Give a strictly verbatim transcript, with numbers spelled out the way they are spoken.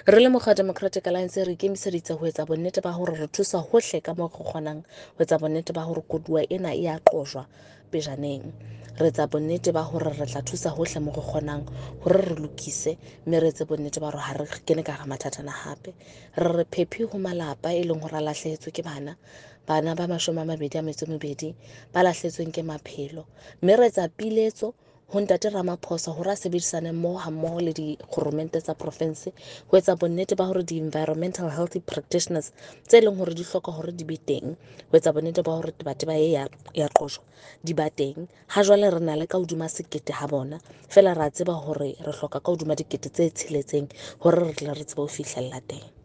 Re le Mokgwa Democratic Alliance re ikemiseditse ho etsa bonnete ba hore re thusa hohle ka moo re kgonang ho etsa bonnete ba hore koduwa ena e a qojwa pejaneng. Re etsa bonnete ba hore re tla thusa hohle moo re kgonang hore re lokise, mme re etse bonnete ba hore ha re kene ka hara mathatana hape. Re re phephi ho malapa e leng hore a lahlehetswe ke bana bana ba mashome a mabedi a metso e mebedi ba lahlehetsweng ke maphelo, mme re etsa piletso ho Ntate Ramaphosa hore a sebedisane mmoho hammoho le dikgoromente tsa province ho etsa bonnete ba hore di-environmental healthy practitioners tse leng hore di hloka hore di be teng, ho etsa bonnete ba hore teba e ya ya qojwa di ba teng. Ha jwale re na le ka hodima sekete ha bona, feela re a tseba hore re hloka ka hodima dikete tse tsheletseng hore re tle re tsebe ho fihlella teng.